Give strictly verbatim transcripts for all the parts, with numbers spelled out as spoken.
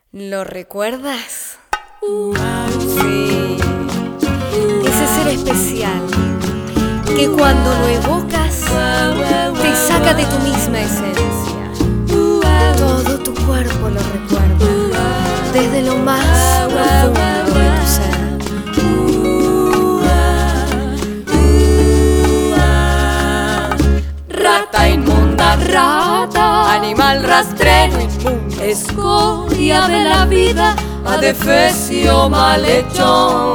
¿Lo recuerdas? Sí. Ese ser especial que cuando lo evocas te saca de tu misma esencia. Todo tu cuerpo lo recuerda desde lo más profundo de tu ser. Rata inmunda, rata, animal rastrero inmundo, escoria de la vida, adefesio malhechón.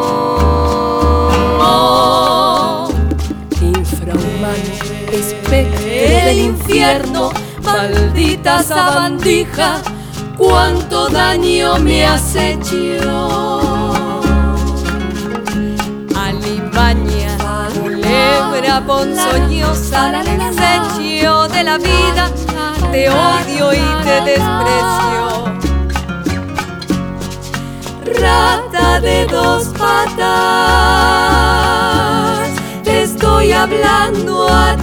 Infrahumano, espectro del infierno, maldita sabandija, cuánto daño me has hecho. Alimaña, culebra ponzoñosa, desecho de la vida, te odio y te desprecio. Rata de dos patas, te estoy hablando a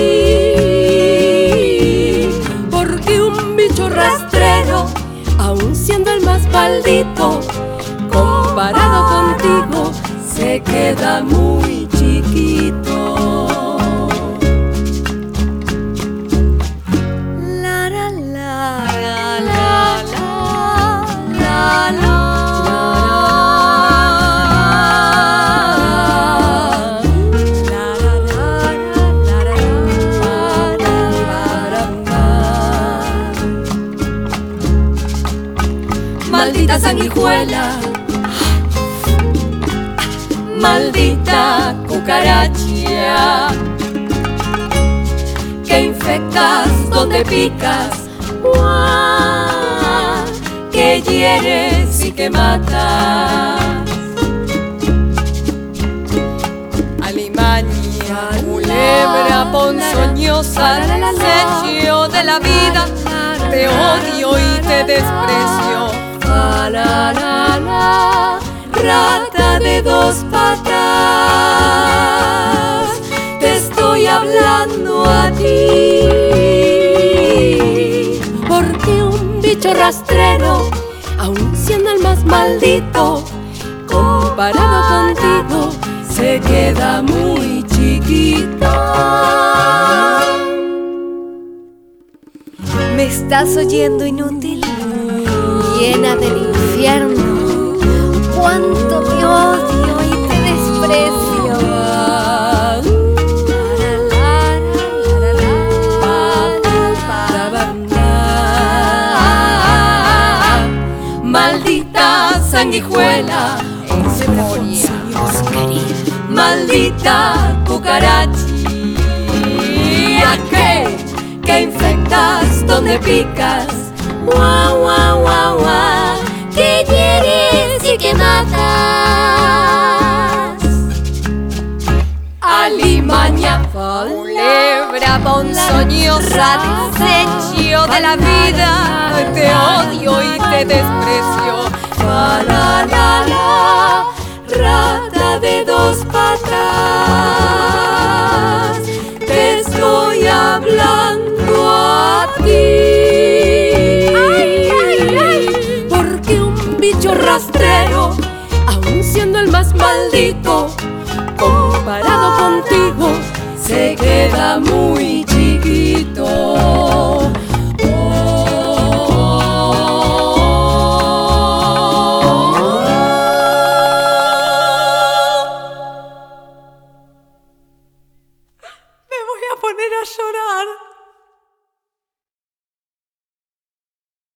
ti, porque un bicho rastrero, aun siendo el más maldito, comparado contigo, se queda muy chiquito. La la la la la la la. Maldita sanguijuela, maldita cucaracha, que infectas donde picas, ¡guau!, que hieres y que matas. Alimaña, culebra ponzoñosa, desecho de la vida, te odio y te desprecio. La, la, la, la, rata de dos patas, te estoy hablando a ti, porque un bicho rastrero, aun siendo el más maldito, comparado contigo, se queda muy chiquito. ¿Me estás oyendo, inútil? Llena del infierno, cuánto te odio y te desprecio. Maldita sanguijuela, maldita cucaracha, que, que infectas donde picas, guau, guau, guau, guau, que hieres y que matas. Alimaña, Culebra ponzoñosa, desecho de la vida, te odio y te desprecio. la, la, la, la, rata de dos patas, te estoy hablando a ti, porque un bicho rastrero, aun siendo el más maldito, comparado contigo, se queda muy chiquito. Me voy a poner a llorar.